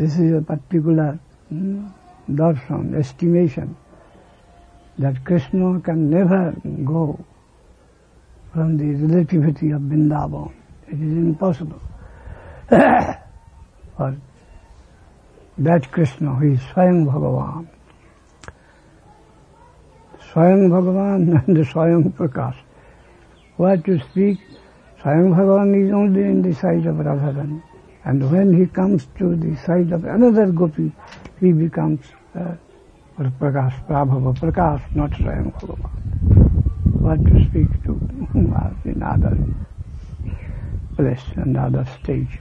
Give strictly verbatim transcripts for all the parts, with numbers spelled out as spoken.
this is a particular hmm, darshan, estimation, that Krishna can never go from the relativity of Vrindavan. It is impossible. For that Krishna, who is Swayam Bhagavan. Swayam Bhagavan and the Swayam Prakash. What to speak, Swayam Bhagavan is only in the side of Radharani. And when he comes to the side of another gopi, he becomes uh, Prakash, Prabhava Prakash, not Swayam Bhagavan. What to speak to in other place and other stage.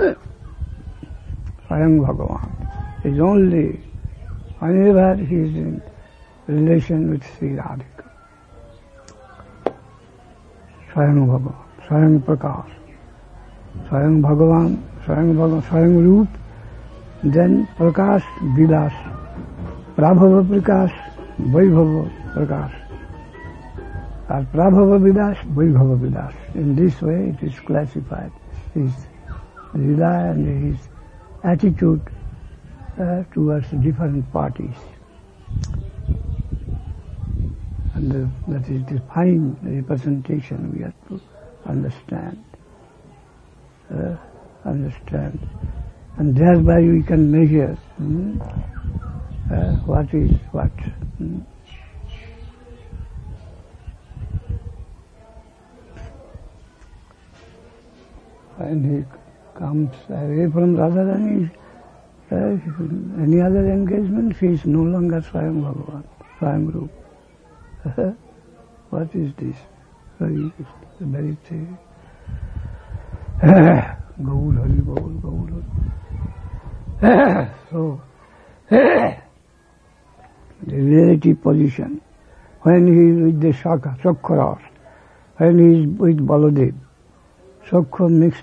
Swayam Bhagavan is only whenever he is in relation with Sri Radhika. Swayam Bhagavan, Swayam Prakash, Swayam Bhagavan, Swayam Bhagavan, Swayam Roop, then Prakash, Vilas, Prabhava Prakash, Vaibhava Prakash, or Prabhava Vilas, Vaibhava Vilas. In this way it is classified. His Lila and his attitude uh, towards different parties. And the, that is the fine representation we have to understand. Uh, understand. And thereby we can measure hmm, uh, what is what. Hmm. When he comes away from Radharani, uh, any other engagement, he is no longer Swayam Bhagavan, Swayam Roop. What is this? Very, very thing. Gaul, Hari Gaul, Gaul. So, the relative position, when he is with the Shaka, Sakharas, when he is with Baladev, Sakha mixed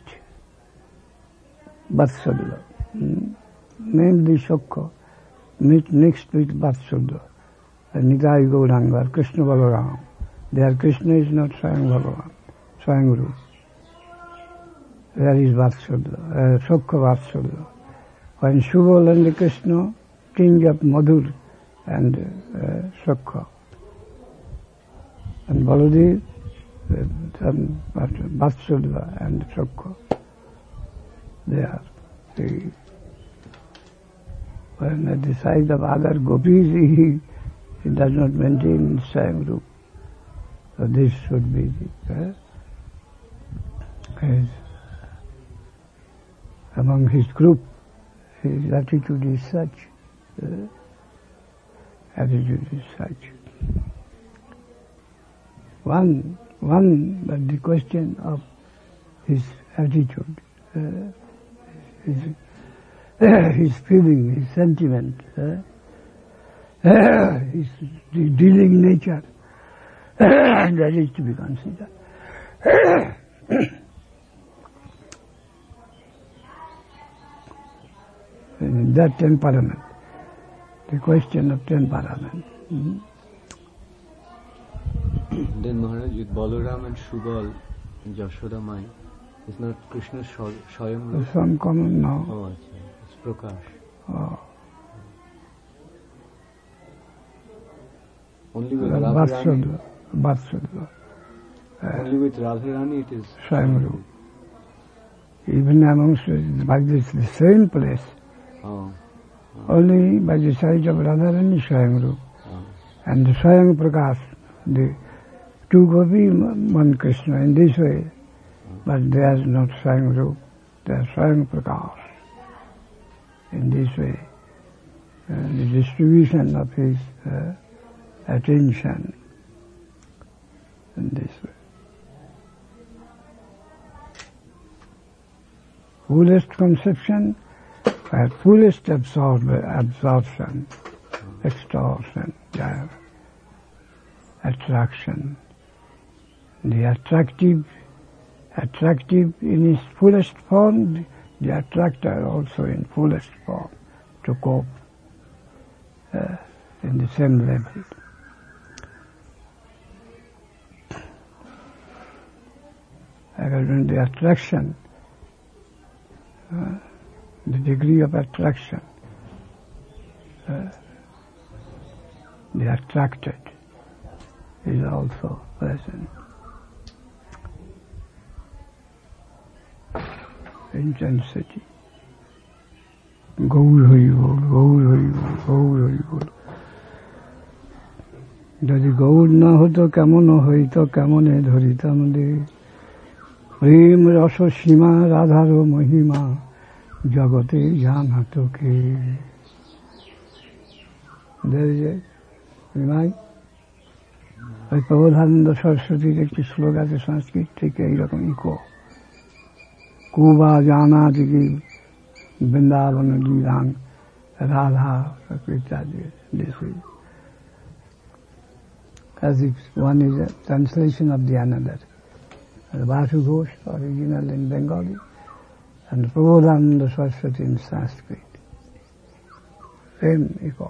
Vatsalya, mainly Sakha mixed with Vatsalya. Nitai Gauranga, Krishna Balaram. There Krishna is not Swayam Bhagavan, Swayam Roop. There is Vatsalya, uh, Sakha Vatsalya. When Subal and Krishna tinge up Madhur and uh, Sakha. And Baladev, uh, Vatsalya and Sakha. They are the, when at the side of other gopis, he He does not maintain the same group. So this should be the, uh, his, among his group, his attitude is such, uh, attitude is such. One, one, but the question of his attitude, uh, his, uh, his feeling, his sentiment, uh, Uh, his the dealing nature, that is to be considered. In that temperament, the question of temperament. Mm-hmm. Then Maharaj, with Balaram and Subal and Yashoda Mai, is not Krishna Swayam? Some common now. Oh, it's Prakash. Oh. Only with Radharani. Vatsalya. Uh, Only with Radharani it is Swayam Roop. Even amongst by this the same place. Oh. Oh. Only by the side of Radharani Swayam Roop. Oh. And the Swayam Prakash, the two gopi, one Krishna in this way. Oh. But they are not Swayam Roop. They are Swayam Prakash. In this way. And the distribution of his uh, attention in this way. Fullest conception, uh, fullest absorb, absorption, extortion, yeah, attraction. The attractive, attractive in its fullest form, the attractor also in fullest form to cope uh, in the same level. Again, the attraction, uh, the degree of attraction. Uh, the attracted is also present. Intensity. Gaur Hari Bol, Gaur Hari Bol, Gaur Hari Bol. যদি গৌর না হতো কেমন হইতো কেমনে ধরিতাম দে প্রেম রস সীমা রাধার মহিমা জগতে জানাতো কে। ওই প্রবোধানন্দ সরস্বতীর একটি শ্লোক আছে সংস্কৃত থেকে এইরকম ইকো কুবা জানা থেকে বৃন্দাবন লীলান রাধা ইত্যাদি। This is as if one is a translation of the another. The Bhasu Ghosh, original in Bengali, and Prabodhananda Saraswati in Sanskrit. Same echo.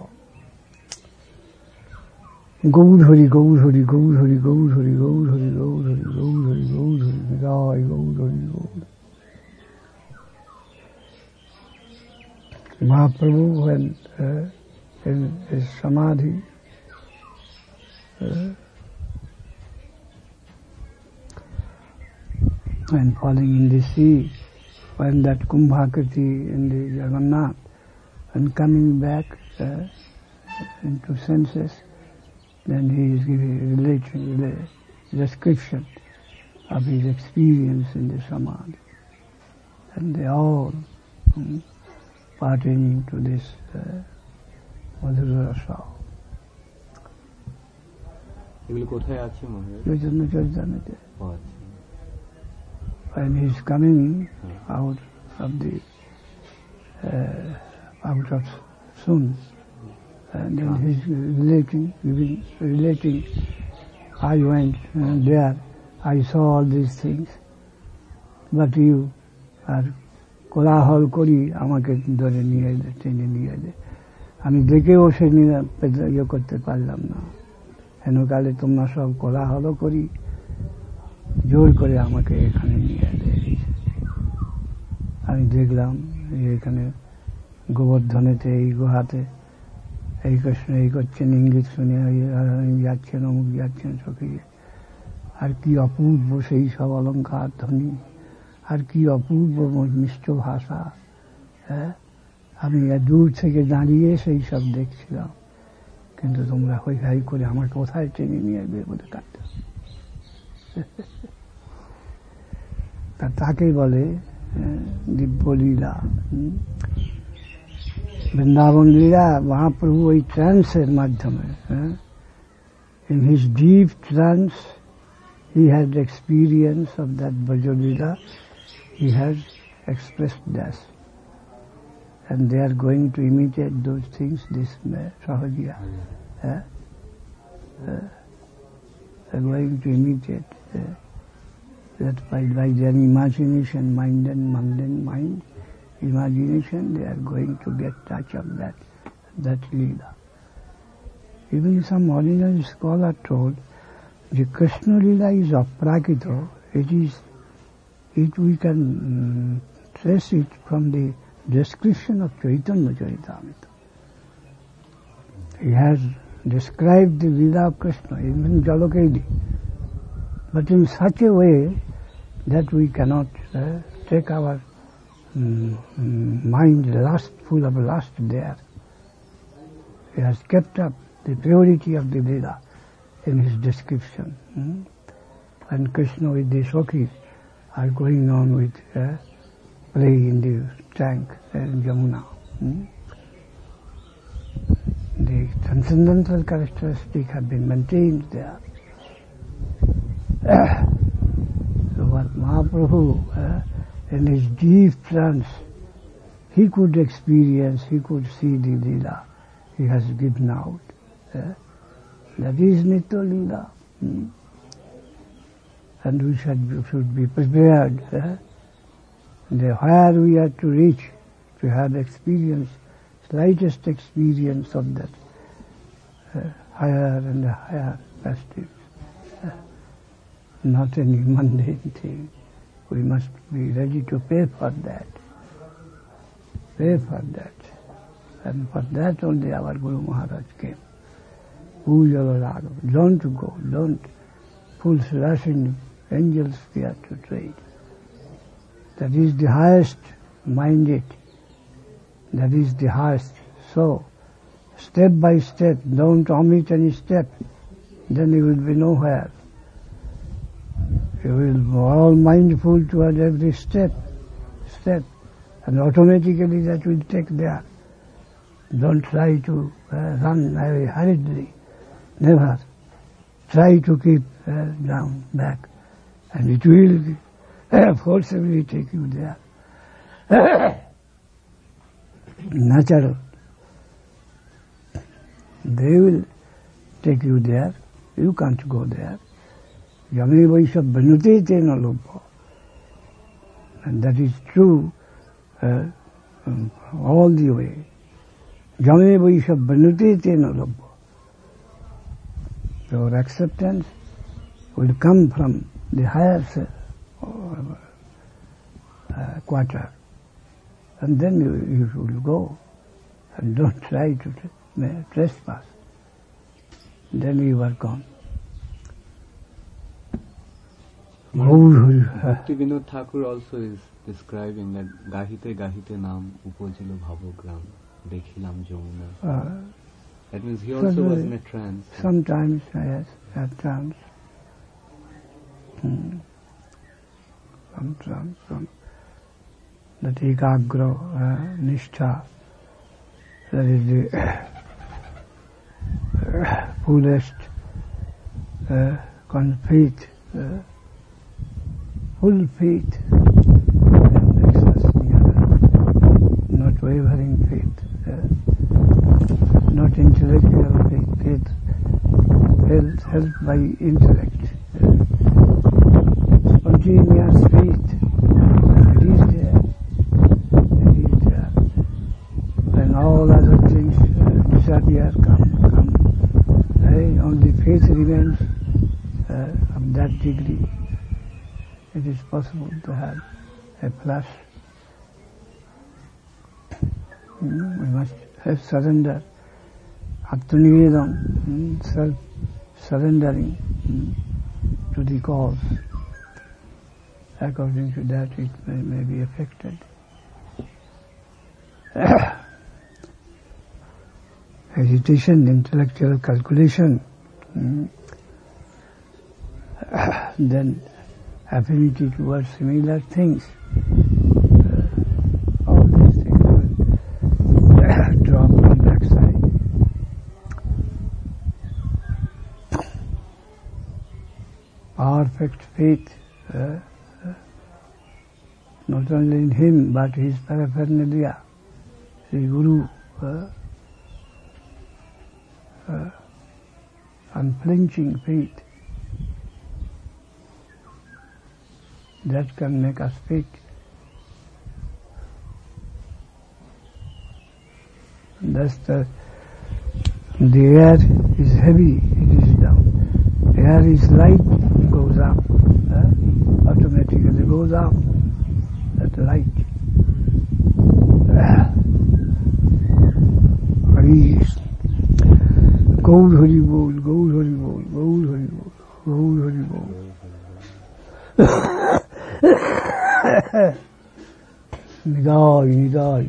Gaur Hari, Gaur Hari, Gaur Hari, Gaur Hari, Gaur Hari, Gaur Hari, Gaur Hari, Gaur Hari, Jai Gaur Hari, Gaur. Mahaprabhu, when uh, in his samadhi, Uh, and falling in the sea, when that Kumbhakriti in the Jagannath, and coming back uh, into senses, then he is giving relation, the description of his experience in the Samadhi. And they all um, pertaining to this uh, Madhura Rasa. এগুলো কোথায় আছে মহারাজ? Chaitanya চরিতামৃতে। When he is coming out of the uh, out of soon, and then he is relating, giving, relating. I went uh, there, I saw all these things, but you are কোলাহল করি আমাকে ধরে নিয়ে টেনে নিয়ে দে, আমি দেখেও সে ইয়ে করতে পারলাম না। হেনকালে তোমরা সব কোলাহল করি জোর করে আমাকে এখানে নিয়ে দেয়। আমি দেখলাম এখানে গোবর্ধনেতে এই গুহাতে এই কৃষ্ণ এই করছেন, ইঙ্গিত শুনে যাচ্ছেন, অমুক যাচ্ছেন সখী। আর কি অপূর্ব সেই সব অলঙ্কার ধ্বনি, আর কি অপূর্ব মিষ্ট ভাষা। হ্যাঁ, আমি দূর থেকে দাঁড়িয়ে সেই সব দেখছিলাম, কিন্তু তোমরা হই হাই করে আমার কোথায় টেনে নিয়ে বের করে কাটতে। তাকেই বলে দিব্যলীলা, বৃন্দাবন লীলা। মহাপ্রভু ওই ট্রান্সের মাধ্যমে, in his deep trance he had experience of that Brajalila, he has expressed that, and they are going to imitate those things, this Sahajiya. Uh, uh, they are going to imitate uh, that by, by their imagination, mind and mundane mind, imagination, they are going to get touch of that, that Leela. Even some ordinary scholar told, the Krishna Leela is aprakito, it is, it we can um, trace it from the description of Chaitanya Charitamrita. He has described the Leela of Krishna, even Jalokedi, but in such a way that we cannot uh, take our um, mind lustful of lust there. He has kept up the purity of the Leela in his description. Hmm? And Krishna with the Sakhis are going on with uh, play in the tank in Jamuna. Hmm? The transcendental characteristics have been maintained there. So what Mahaprabhu, uh, in his deep trance, he could experience, he could see the Leela he has given out. Uh, that is Nitya Leela. Hmm? And we should, should be prepared uh, the where we are to reach, to have experience, slightest experience of that uh, higher and higher aspects. Uh, not any mundane thing. We must be ready to pay for that. pay for that. And for that only our Guru Maharaj came. Pujala Raghav. Don't go, don't. Fools rushing, angels fear to trade. That is the highest minded. That is the highest. So, step by step, don't omit any step. Then you will be nowhere. You will be all mindful toward every step, step. And automatically that will take there. Don't try to uh, run away hurriedly. Never. Try to keep uh, down, back. And it will uh, forcibly take you there. Natural. They will take you there. You can't go there. Yamini Vaisha Banute Tena Lobha. And that is true uh, um, all the way. Yamini Vaisha Banute Tena Lobha. Your acceptance will come from the higher uh, uh, quarter. And then you, you will go. And don't try to tra- trespass. Then you are gone. Bhakti Vinod Thakur also is describing that Gahite Gahite Nam Upojilo Bhavogram Dekhilam Jomuna. Uh, that means he also was in a trance. Sometimes, yes, at trance. Hmm. Some trance, some that ekagra, uh, nishtha, that is the uh, fullest uh, faith, uh, full faith, makes us not wavering faith, uh, not intellectual faith, faith held, held by intellect, uh, spontaneous faith, it is there, it is there. When all other things uh, disappear, come, come, hey, only faith remains uh, of that degree. It is possible to have a plus. Mm, we must have surrender, Atmanivedam, mm, self-surrendering mm, to the cause. According to that, it may, may be affected. Hesitation, intellectual calculation, mm, then affinity towards similar things. Uh, all these things will drop on the backside. Perfect faith, uh, uh, not only in him but his paraphernalia, the Guru, uh, uh, unflinching faith. That can make us speak. Thus the, the air is heavy, it is down. Air is light, it goes up. Uh, automatically goes up. That light. Hari Gaur Hari Bol, Gaur Hari Bol, Gaur Hari Bol, Gaur Hari Bol. Nidai, Nidai.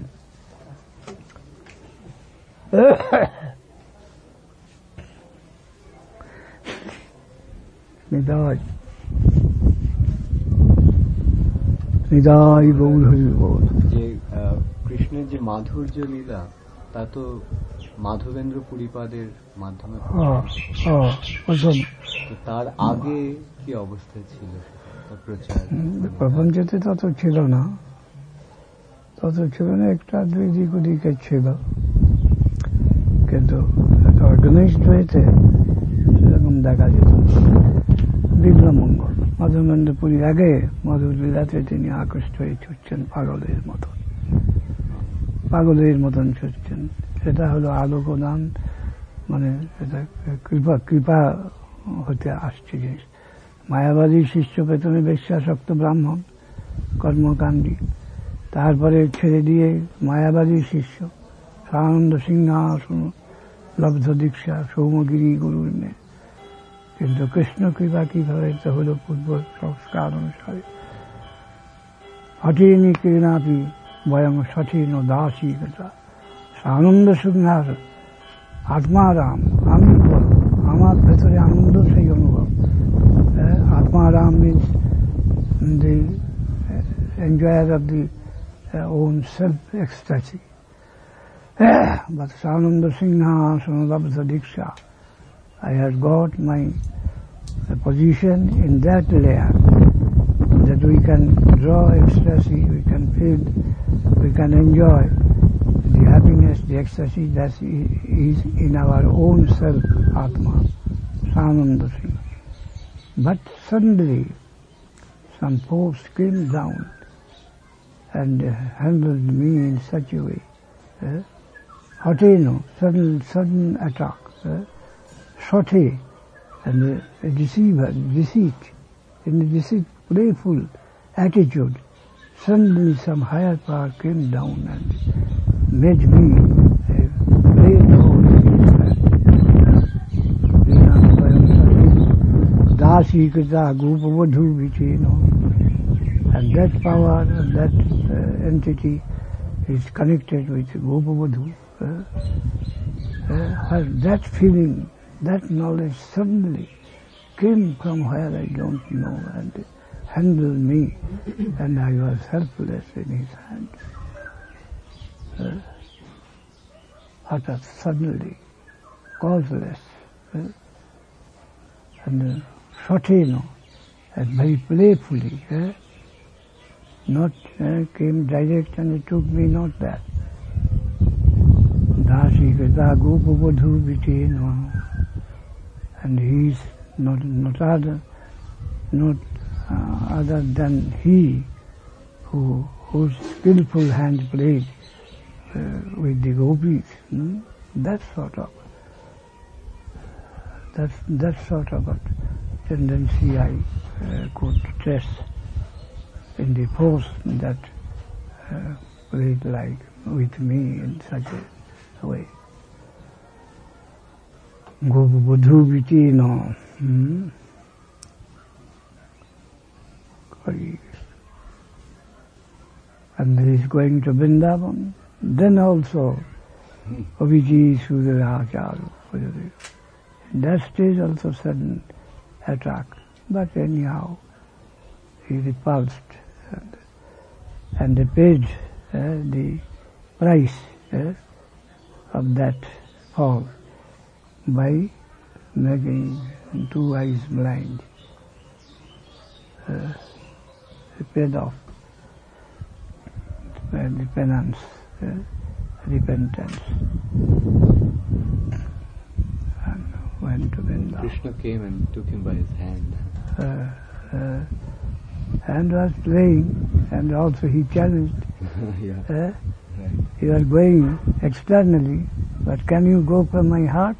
Nidai. Nidai Gaur Hari Bol. যে কৃষ্ণের যে মাধুর্য লীলা তা তো মাধবেন্দ্র পুরীপাদের মাধ্যমে তার আগে কি অবস্থা ছিল প্রচার? প্রপঞ্চতে তত ছিল না, তত ছিল না, একটা দুই দিক ওদিকে ছিল, কিন্তু অর্গানাইজড হয়েছে সেরকম দেখা যেত। বিল্বমঙ্গল মাধবেন্দ্র পুরীর আগে মধুর লীলাতে তিনি আকৃষ্ট হয়ে ছুটছেন পাগলের মতন, পাগলের মতন ছুটছেন। সেটা হলো আলোকদান, মানে এটা কৃপা কৃপা হতে আসছে জিনিস। মায়াবাদী শিষ্য পেতনে বেশ্যাসক্ত ব্রাহ্মণ কর্মকাণ্ডী, তারপরে ছেড়ে দিয়ে মায়াবাদী শিষ্য সানন্দ সিংহাসন লব্ধ দীক্ষা সৌমগিরি গুরুর নেই। কিন্তু কৃষ্ণ কৃপা কিভাবে তো হল পূর্ব সংস্কার অনুসারে হঠেনি ক্রীণাপি বয়ং সঠিন দাসী কথা আনন্দ সিংহাস আত্মারাম আনন্দ আমার ভেতরে আনন্দ সেই অনুভব। আত্মারাম means the enjoyer of the uh, own self-ecstasy. But Sananda Singhasana Labdha Diksha, I have got my uh, position in that layer that we can draw ecstasy, we can feel, we can enjoy the happiness, the ecstasy that is in our own self, Atma, Sananda Singh. But suddenly some force came down and uh, handled me in such a way. Uh, Hoteno, sudden, sudden attack. Uh, Sote, and uh, a deceiver, deceit, in a deceit, playful attitude. Suddenly some higher power came down and made me a play role in his hand. Dasi Krita Gopavadhu Vicheno. And that power, that uh, entity is connected with Gopavadhu. Uh, uh, that feeling, that knowledge suddenly came from where I don't know and handled me, and I was helpless in his hands. Uh, Hatath, suddenly, causeless, uh, and uh, Soteno, and very playfully, uh, not uh, came direct and it took me not that. Dasi Krita Gopavadhu Viteno, and he is not not other, not uh, other than he who whose skillful hand played uh, with the gopis. Hmm? That sort of that that sort of a tendency I uh, could trace in the force that uh, played like with me in such a way. Gopavadhu Viteno. Hmm? And he is going to Vrindavan. Then also, Aviji Sudaracharu. That stage also sudden attack. But anyhow, he repulsed. And, and they paid uh, the price uh, of that fall by making two eyes blind. Uh, they paid off uh, the penance, uh, repentance, and went to Vrindavan. Krishna came and took him by his hand. Uh, uh, and was playing, and also he challenged. Yeah. Uh, Right. you are going externally, but can you go from my heart?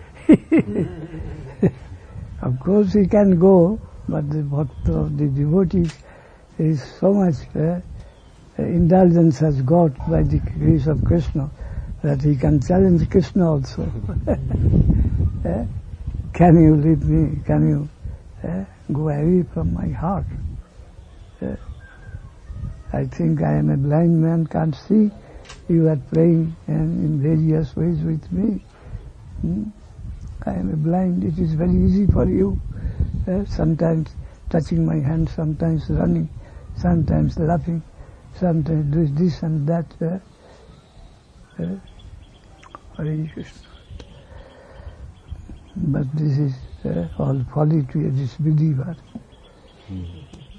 Of course he can go, but the bhakta of the devotees is so much uh, indulgence has got by the grace of Krishna that he can challenge Krishna also. uh, can you leave me? Can you uh, go away from my heart? Uh, I think I am a blind man, can't see. You are playing and in various ways with me. Hmm? I am a blind. It is very easy for you. Uh, sometimes touching my hand, sometimes running, sometimes laughing, sometimes doing this and that. Uh, uh, Hare Krishna. But this is uh, all folly to a disbeliever. Hmm.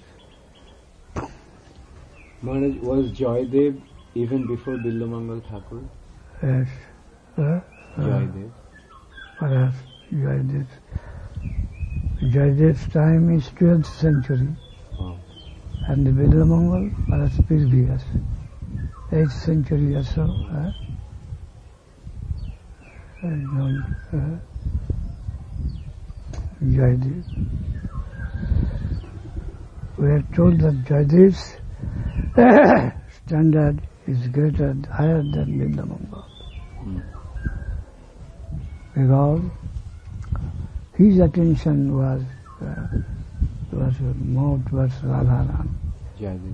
Maharaj, was Joydev even before Billamangal Thakur? Yes. Uh, uh, Joydev. Perhaps Joydev. Joydev's time is twelfth century. Oh. And the Billamangal perhaps previous. eighth century or so. Uh, I don't, uh, Joydev. We are told that Joydev's standard is greater, higher than Vrindavan. Mm. Because his attention was uh, was more towards Radharani. Jayadev.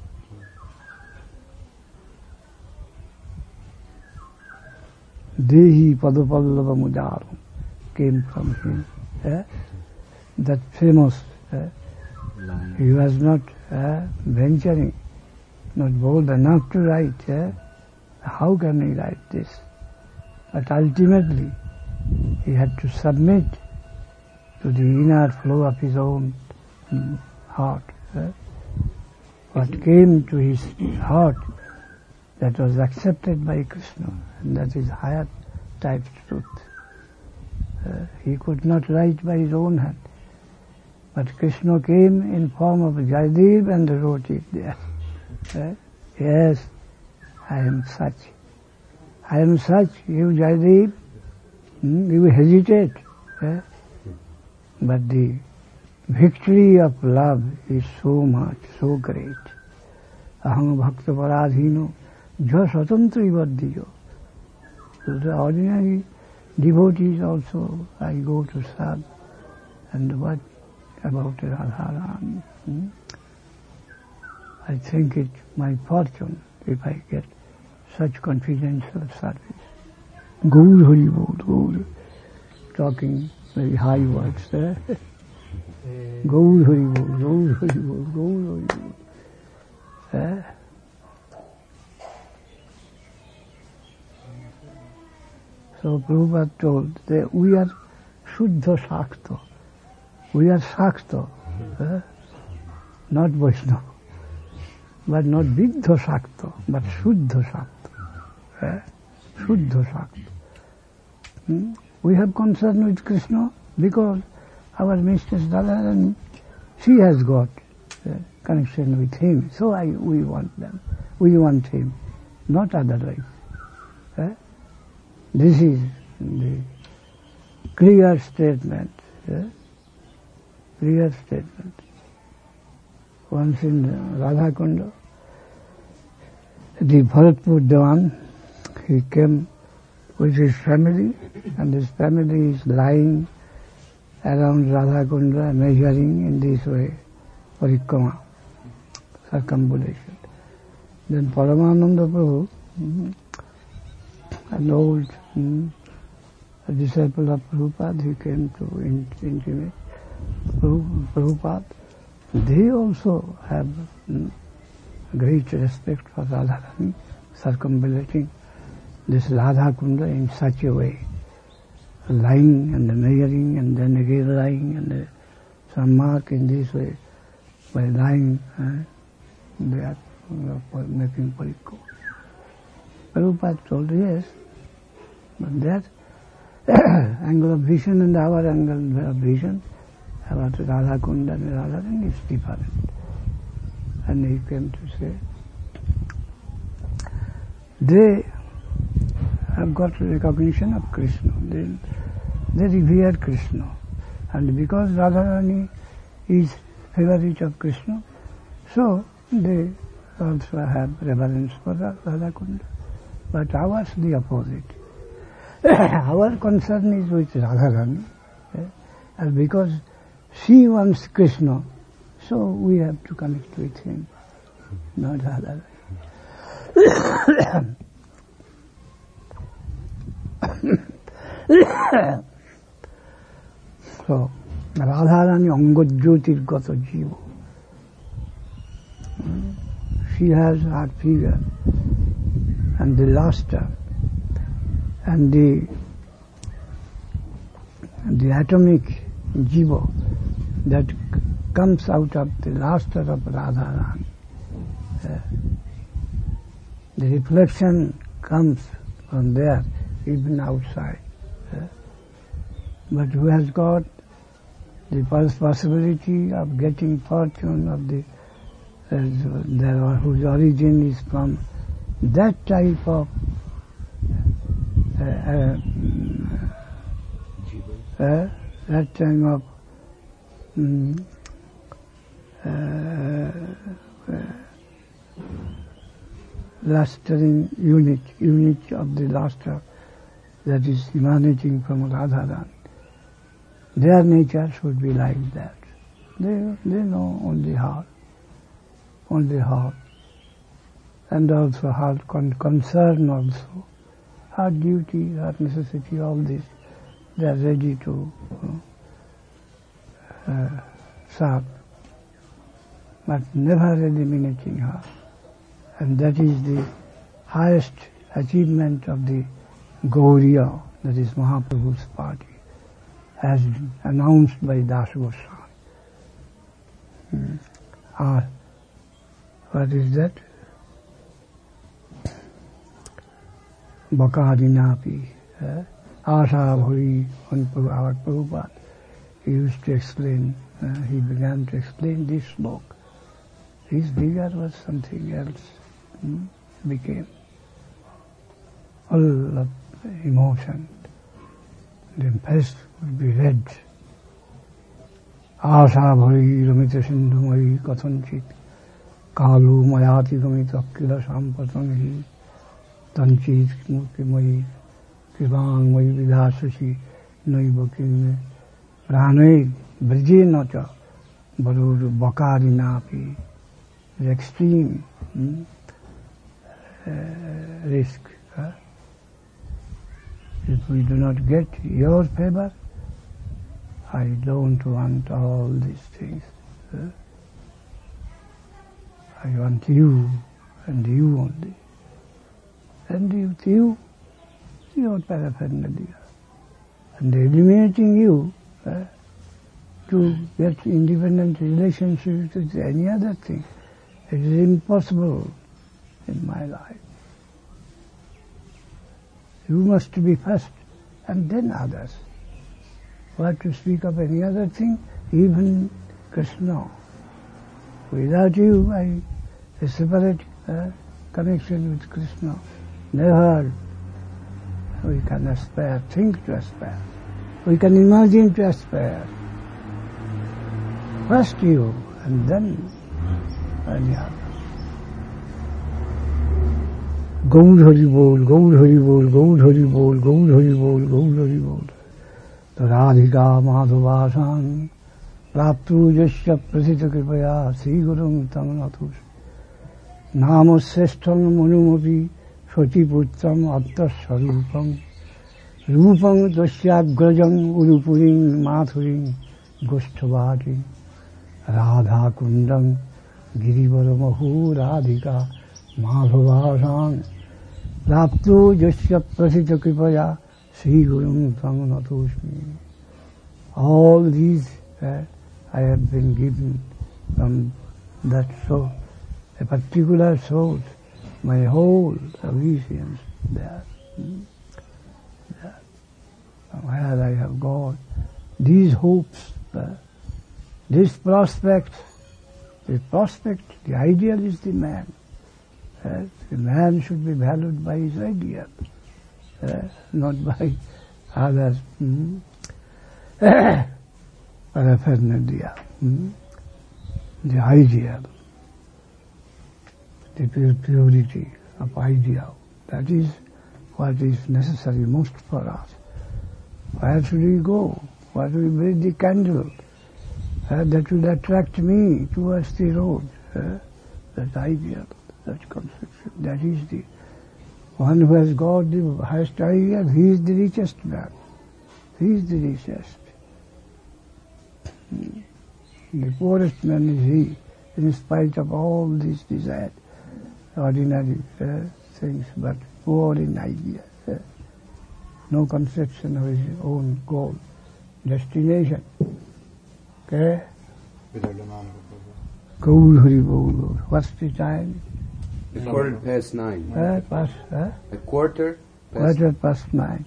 Dehi Padapallava Mudaram came from him. Eh? That famous, eh? He was not eh, venturing, not bold enough to write. Eh? How can he write this? But ultimately, he had to submit to the inner flow of his own mm, heart. Eh? What came to his heart, that was accepted by Krishna, and that is higher type truth. Uh, he could not write by his own hand, but Krishna came in form of Jayadev and wrote it there. Uh, yes, I am such. I am such, you Jayadev, hmm, you hesitate. Uh, but the victory of love is so much, so great. Aham bhakta paradhino jha swatantri vaddiyo. So the ordinary devotees also I go to serve. And what about Radharani? Hmm? I think it my fortune if I get such confidential service. Gaur Hari Bol, Gaur, talking very high words there. Gaur Hari Bol, Gaur Hari Bol, Gaur Hari Bol. Eh? So Prabhupada told that we are Shuddha Shakta. We are Shakta, eh? Not Vaishnava. But not Viddha Shakta, but Shuddha Shakta. Eh? Shuddha Shakta. Hmm? We have concern with Krishna because our Mistress Radharani, she has got uh, connection with him. So I, we want them. We want him, not otherwise. Eh? This is the clear statement. Eh? Clear statement. Once in Radha Kunda, the Bharatpur Devan, he came with his family, and his family is lying around Radha Kunda, measuring in this way, parikrama, circumambulation. Then Paramananda Prabhu, mm, an old mm, a disciple of Prabhupada, he came to intimate Prabhupada. They also have mm, great respect for Radharani, circumambulating this Radha Kunda in such a way, lying and measuring and then again lying and uh, some mark in this way by lying, uh, they are uh, making pariko. Prabhupada told yes, but that angle of vision and our angle of vision about Radha Kunda and Radharani is different. And he came to say, they have got recognition of Krishna. They, they revere Krishna. And because Radharani is favorite of Krishna, so they also have reverence for Radha Kunda. But ours the opposite. Our concern is with Radharani. Eh? And because she wants Krishna, so we have to connect with him, not Radharani. So, Radharani Angajyotir Gata Jiva. She has her figure and the luster and the the atomic jiva that comes out of the luster of Radharani. Uh, the reflection comes from there, even outside. Uh, but who has got the possibility of getting fortune of the uh, there, whose origin is from that type of uh, uh, uh, that type of um, uh, uh, lustering unit, unit of the luster that is emanating from Radharani. Their nature should be like that. They, they know only heart, only heart, and also heart con- concern also, heart duty, heart necessity, all this, they are ready to uh, serve, but never eliminating heart. And that is the highest achievement of the Gauriya, that is Mahaprabhu's party, as announced by Das Goswami. Hmm. Ah, what is that? Bakadinapi, eh? Asha Bhuri, on our Prabhupada, he used to explain, uh, he began to explain this slok. His figure was something else, hmm? became full of emotion. The face would be red. Asha Bhari Ramita Sindhu Mai Kathanchit Kalu Mayati Gamita Kila Sampatanhi Tanchit Murti Mai Kivang Mai Vidhasashi Naibakin Rane Brije Nacha Barur Bakari Napi, the extreme hmm, uh, risk. Huh? If we do not get your favor, I don't want all these things. Huh? I want you, and you only. And with you, your paraphernalia. And eliminating you uh, to get independent relationships with any other thing, it is impossible in my life. You must be first, and then others. What to speak of any other thing, even Krishna. Without you, I a separate uh, connection with Krishna. Never we can aspire, think to aspire. We can imagine to aspire. First you, and then any other. Gaur Hari Bol, Gaur Hari Bol, Gaur Hari Bol, Gaur Hari Bol, Gaur Hari Bol. Radhika Madhavasang Praptu Jasya Prasita Kripaya Sri Gurum Tamanathus Namo Sestham Manumapi Soti Putram Atta Sarupam Rupam Dasya Grajam Urupuring Mathuring Goshtavati Radha Kundam Girivaramahu Radhika Madhavasang Praptu Jasya Prasita Kripaya Sri Gurum Tamanathusmi. All these uh, I have been given from that soul, a particular soul, my whole allegiance there. Hmm? there. Where I have got these hopes, uh, this prospect, the prospect, the ideal is the man. Uh, the man should be valued by his ideal. Uh, not by others. Hmm? Paraphernalia. Hmm? The ideal, the purity of ideal. That is what is necessary most for us. Where should we go? Where should we bring the candle? Uh, that will attract me towards the road. Uh, that ideal, that conception. That is the one who has got the highest ideal, he is the richest man. He is the richest. The poorest man is he, in spite of all these desired, ordinary uh, things, but poor in idea. Uh, no conception of his own goal, destination. Okay? Gaur Hari Bol. What's the time? A quarter past nine. Uh, past, uh? A quarter past Quarter past nine.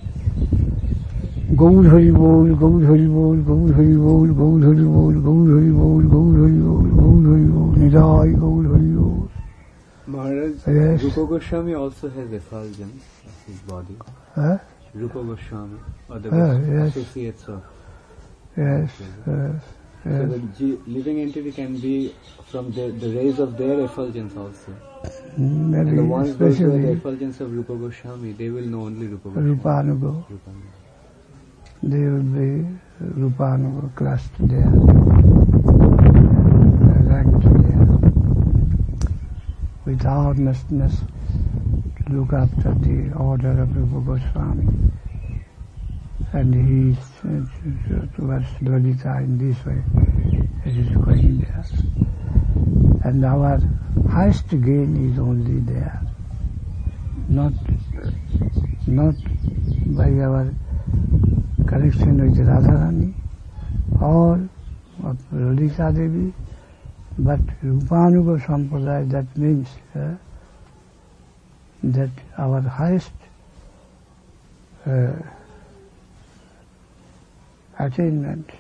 Gaur Hari Bol, Gaur Hari Bol, Gaur Hari Bol, Gaur Hari Bol, Gaur Hari Bol, Gaur Hari Bol, Gaur Hari Bol, Nidai, Gaur Hari Bol. Maharaj, Yes. Rupa Goswami also has effulgence of his body. Huh? Rupa Goswami, or the Ah, yes. associates of. Yes, yes, So the G living entity can be from the, the rays of their effulgence also. Maybe and the ones those who are the especially effulgence of Rupa Goswami, they will know only Rupa Goswami. Rupanuga. Rupanuga. They will be Rupanuga clustered there, ranked there, with earnestness to look after the order of Rupa Goswami. And he is uh, towards Lalita in this way. It is going there. And our highest gain is only there. Not, not by our connection with Radharani or of Lalita Devi, but Rupanuga Sampradaya, that means uh, that our highest uh, attainment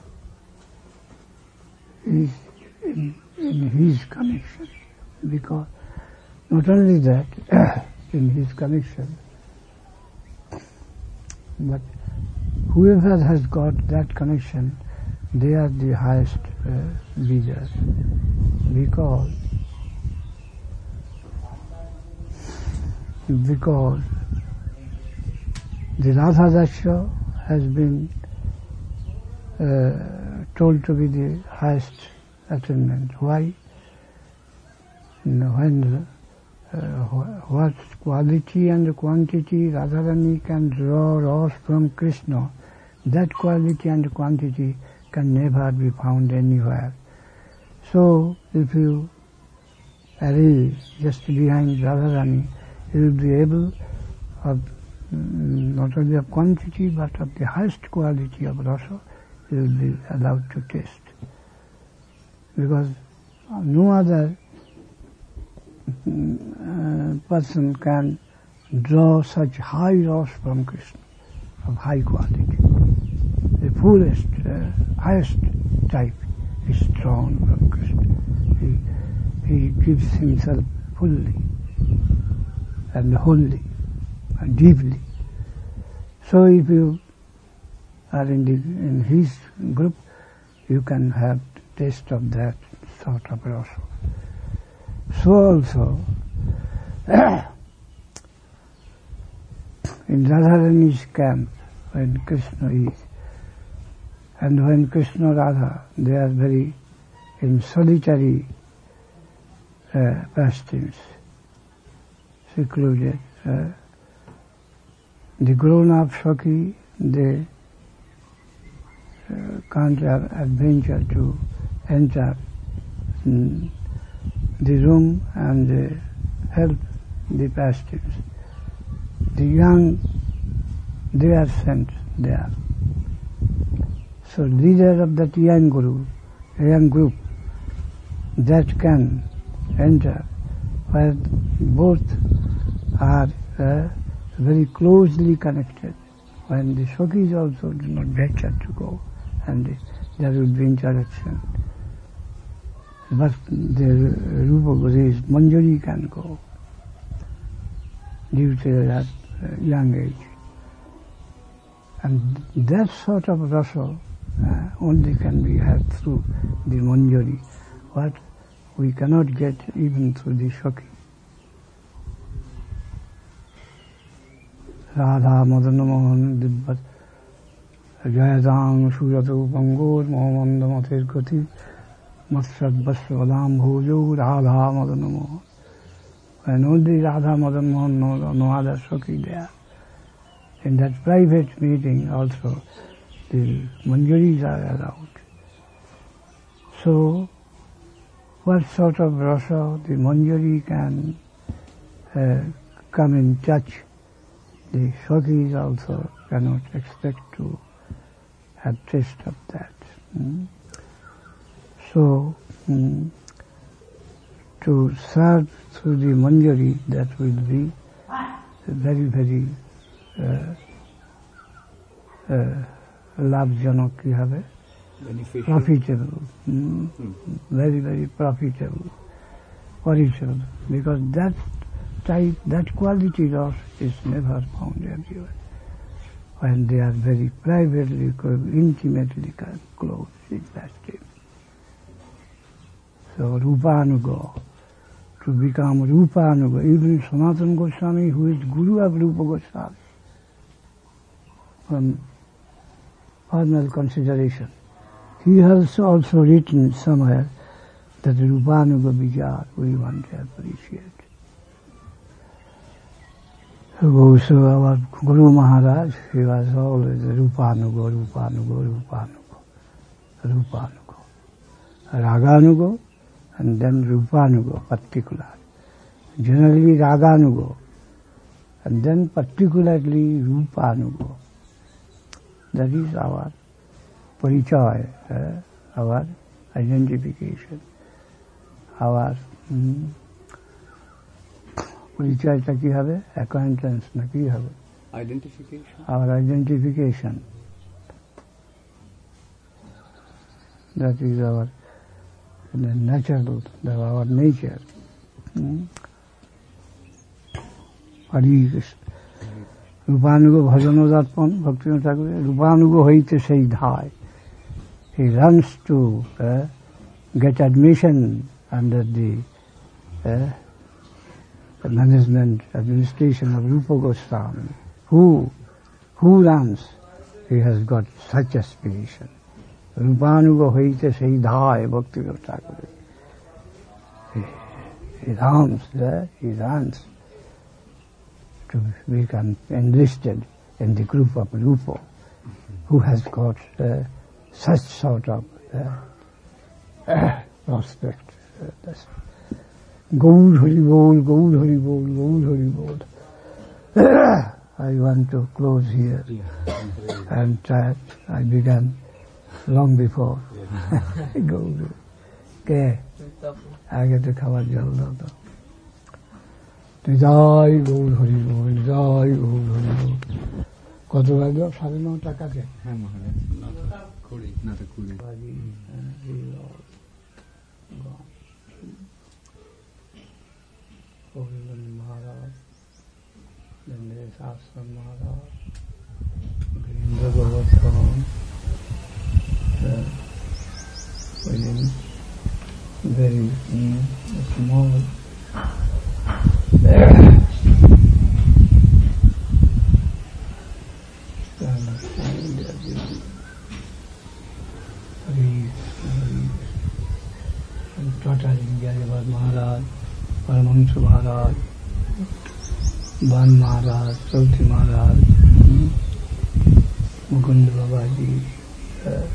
is in, in his connection, because not only that, in his connection, but whoever has got that connection, they are the highest uh, leaders, because because the Radha Dasya has been uh, told to be the highest attainment. Why? When uh, what quality and quantity Radharani can draw raw from Krishna, that quality and quantity can never be found anywhere. So if you array just behind Radharani, you will be able of mm, not only of quantity but of the highest quality of rasa, you will be allowed to taste. Because no other uh, person can draw such high rasa from Krishna, of high quality. The fullest, uh, highest type is drawn from Krishna. He, he gives himself fully and wholly and deeply. So if you are in, the, in his group, you can have taste of that sort of rasa. So also, in Radharani's camp, when Krishna is, and when Krishna Radha, they are very in solitary uh, pastimes, secluded. Uh, the grown-up Shaki, they uh, can't have adventure to enter mm, the room and uh, help the pastimes. The young, they are sent there. So leader of that young group, young group that can enter, where both are uh, very closely connected. When the Shakis also do not venture to go, and there will be interaction. But the Rupa Goswami's Manjari can go due to that uh, young age. And that sort of rasa uh, only can be had through the Manjari, what we cannot get even through the Shaki. Radha Madana Mohan Dibbat Jayadang Shujato Pangod Mohamanda Mathir Gati Matsad Basvadam Bhojo Radha Madana Mohan. When only Radha Madana Mohan, no, no other Shaki there. In that private meeting also, the Manjaris are allowed. So, what sort of rasa the Manjari can uh, come in touch, the Shakis also cannot expect to have taste of that. Mm. So, mm, to serve through the Manjari, that will be very, very uh, uh, labhjanak, you have it, beneficial, profitable, mm, hmm. very, very profitable, original, because that type, that quality loss is never found everywhere. when they are very privately, intimately close, it's that state. So Rupanuga, to become Rupanuga, even Sanatana Goswami, who is Guru of Rupa Goswami, from formal consideration, he has also written somewhere that Rupanuga Vichar we want to appreciate. So our Guru Maharaj, he was always Rupanuga, Rupanuga, Rupanuga, Rupanuga, Raganuga, and then Rupanuga, particular. Generally Raganuga, and then particularly Rupanuga. That is our parichaya, uh, our identification, our hmm, পরিচয়টা কি হবে? অ্যাকোয়ান্টেন্স না কি হবে? Identification. Our identification. That is our natural, our nature. Hari Krishna. Rupanuga ভজন দর্পণ ভক্তিনাথ ঠাকুরের রূপানুগ হইতে সেই ধায়। He runs to uh, get admission under the uh, the management, administration of Rupa Goswami. Who, who runs? He has got such aspiration. Rupanuga hoite sei dhai bhakti Thakur. He runs, uh, he runs to become enlisted in the group of Rupa, who has got uh, such sort of uh, uh, prospect. Uh, that's Gaur Hari Bol, Gaur Hari Bol, Gaur Hari Bol. I want to close here, and uh, I began long before. Gaur, ke aage to khabar jal do to. Jai Gaur Hari Bol, Jai Gaur Hari Bol. কত লাগলো? সাড়ে ন টাকাতে। হ্যাঁ মহারাজ, নটা কুড়ি, নটা কুড়ি। Govindan Maharaj, then there is Ashram Maharaj, Grinda Govardhan, uh, within very mm, small and Tata Jayavad Maharaj, Paramahansa Maharaj, Ban Maharaj, Chauthi Maharaj, Mukund Babaji, uh,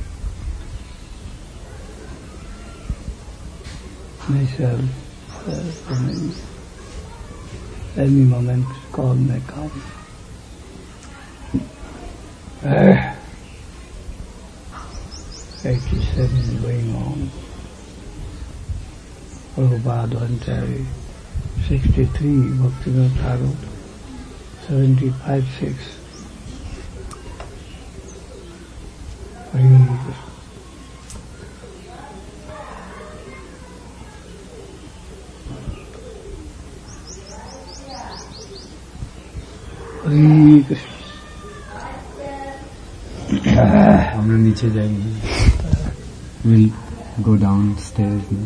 myself, uh, any, any moment call may come. Uh, eighty-seven going on. Prabhupada Antari, sixty-three, Bhaktivinoda Thakur, seventy-five, six. Hare Krishna. Hare Krishna. আমরা নিচে যাই না, we'll go downstairs now.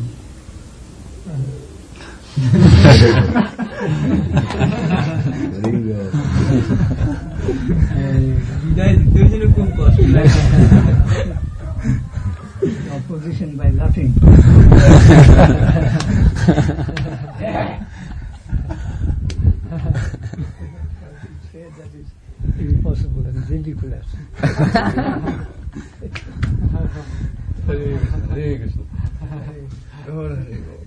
Very well. Opposition by laughing. Say that is impossible and ridiculous. Hare Krishna. Hare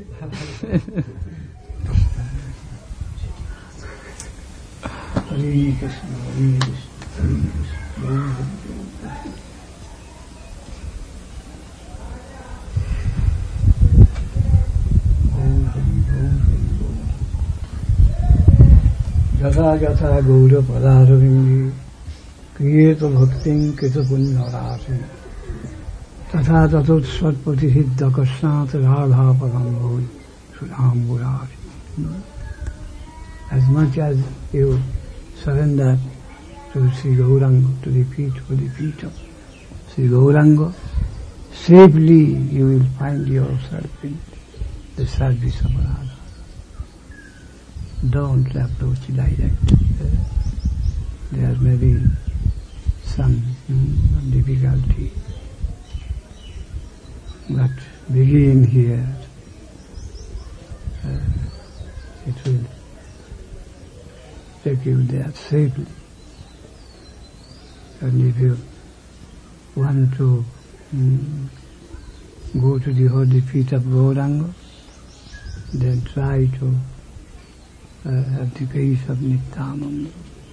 Krishna, Hare Krishna. Jatha jatha gaura padaravingi kriyeto bhaktin kito punya rasi tatha tatot svatpati hiddha kasnat radha padambhoi sudhambhurari. As much as you surrender to to Sri Gauranga, to the feet, to the feet of Sri Gauranga, safely you will find yourself in the service of Radha. Don't approach direct. There may be some mm, difficulty, but begin here. Uh, it will take you there safely. And if you want to mm, go to the holy feet of Gauranga, then try to uh, have the grace of Nityananda.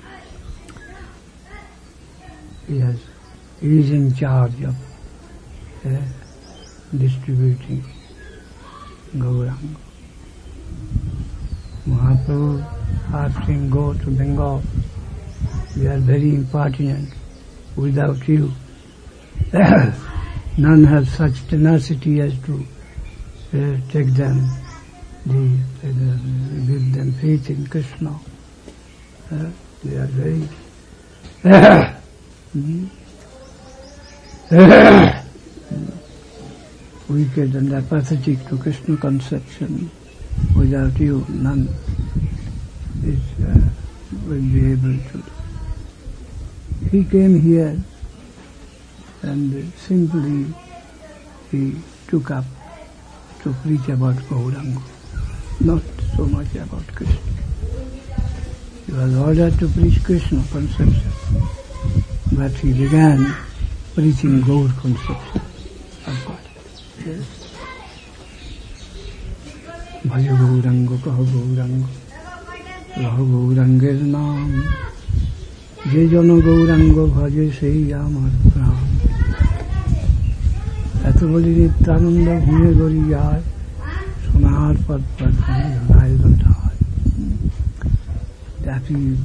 He has, he is in charge of uh, distributing Gauranga. Mahaprabhu asked him, go to Bengal. We are very impertinent. Without you, none has such tenacity as to uh, take them, the, uh, give them faith in Krishna. Uh, they are very wicked and apathetic to Krishna conception. Without you, none is, uh, will be able to. He came here and simply he took up to preach about Gauranga, not so much about Krishna. He was ordered to preach Krishna conception, but he began preaching Gaur conception of God. Yes. Bhaja Gauranga, Kaha Gauranga, Raha Gauranga's naam, Je Jana Gauranga Bhaje Sei Amar Pram. এত বলি নিত্যানন্দ ঘুমে গড়ি যায় সোনার পদ পদ ধরায় ধরায় the appeal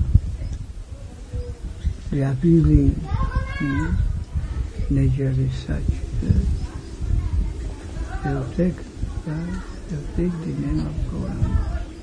the appealing hmm, nature is such that you take uh, you take the name of Gauranga.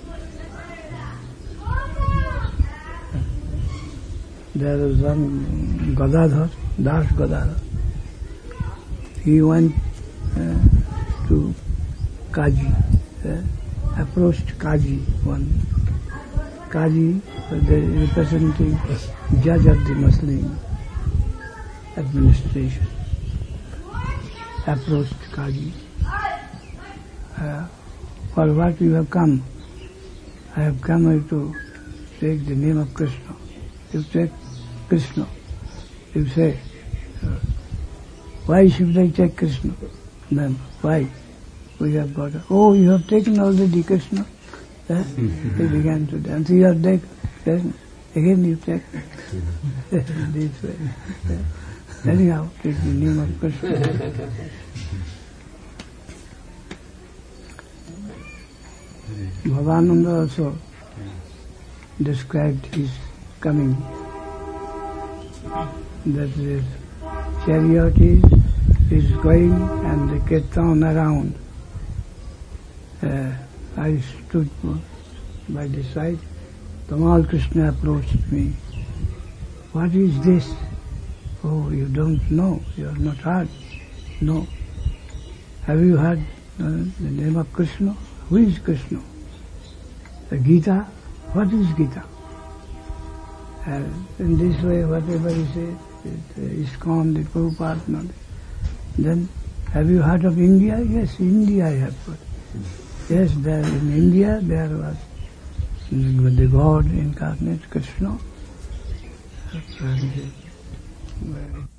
There is one Gadadhar, Das Gadadhar. He went uh, to Kaji, uh, approached Kaji one. Kaji was the representing judge of the Muslim administration. Approached Kaji. Uh, for what you have come? I have come here to take the name of Krishna. You take Krishna. You say, uh, why should I take Krishna? Ma'am, why? We have got, a, oh, you have taken already Krishna. Eh? They began to dance. You have taken Krishna. Again you take this way. Eh? Anyhow, take the name of Krishna. Bhavananda also described his coming. That this chariot is, is going and the kirtan around. Uh, I stood by the side. Tamal Krishna approached me. What is this? Oh, you don't know. You have not heard. No. Have you heard uh, the name of Krishna? Who is Krishna? The Gita? What is Gita? Uh, in this way, whatever he said, it is ISKCON, the Prabhupada. Then, have you heard of India? Yes, India I have heard. Yes, there in India there was the God incarnate Krishna.